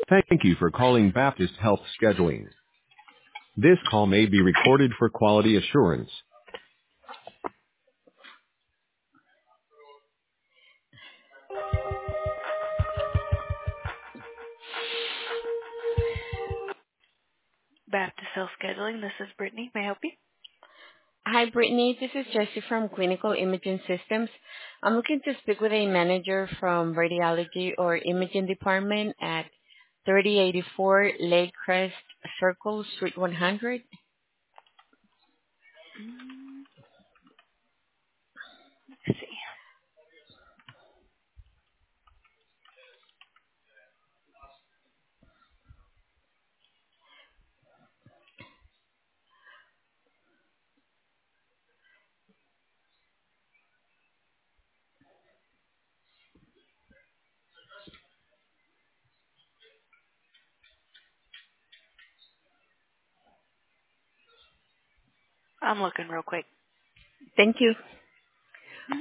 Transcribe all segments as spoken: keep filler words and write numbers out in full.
Thank you for calling Baptist Health Scheduling. This call may be recorded for quality assurance. Baptist Health Scheduling, this is Brittany. May I help you? Hi, Brittany. This is Jessie from Clinical Imaging Systems. I'm looking to speak with a manager from radiology or imaging department at thirty eighty-four Lake Crest Circle, Suite one hundred. Let's see. I'm looking real quick. Thank you. Mhm.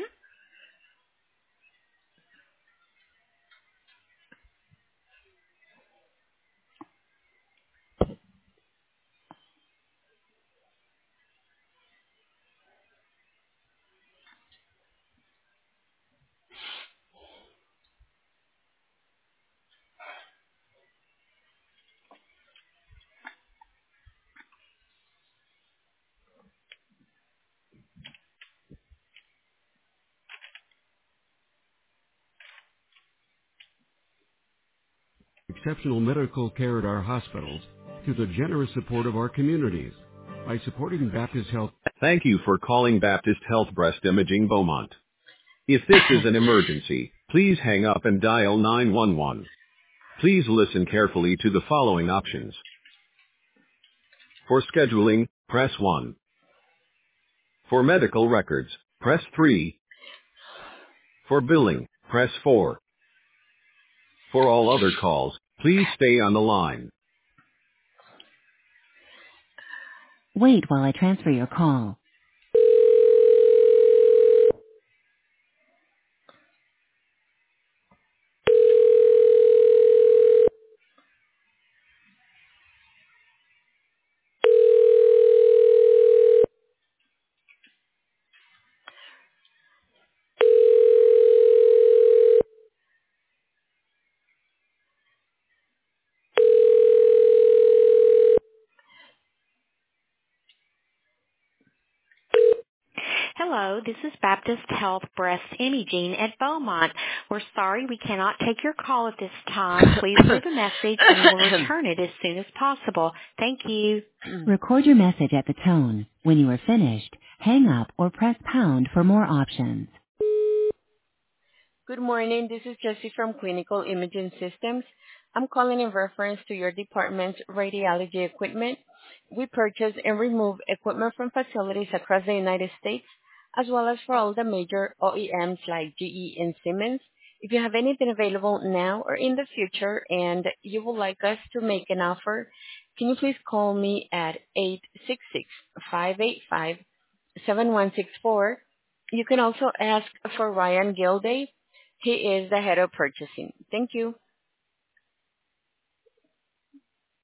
Exceptional medical care at our hospitals to the generous support of our communities. By supporting Baptist Health. Thank you for calling Baptist Health Breast Imaging Beaumont. If this is an emergency, please hang up and dial nine one one. Please listen carefully to the following options. For scheduling, press one. For medical records, press three. For billing, press four. For all other calls, please stay on the line. Wait while I transfer your call. Hello, this is Baptist Health Breast Imaging at Beaumont. We're sorry we cannot take your call at this time. Please leave a message and we will return it as soon as possible. Thank you. Record your message at the tone. When you are finished, hang up or press pound for more options. Good morning. This is Jessie from Clinical Imaging Systems. I'm calling in reference to your department's radiology equipment. We purchase and remove equipment from facilities across the United States, as well as for all the major O E Ms like G E and Siemens. If you have anything available now or in the future and you would like us to make an offer, can you please call me at eight six six, five eight five, seven one six four. You can also ask for Ryan Gilday. He is the head of purchasing. Thank you.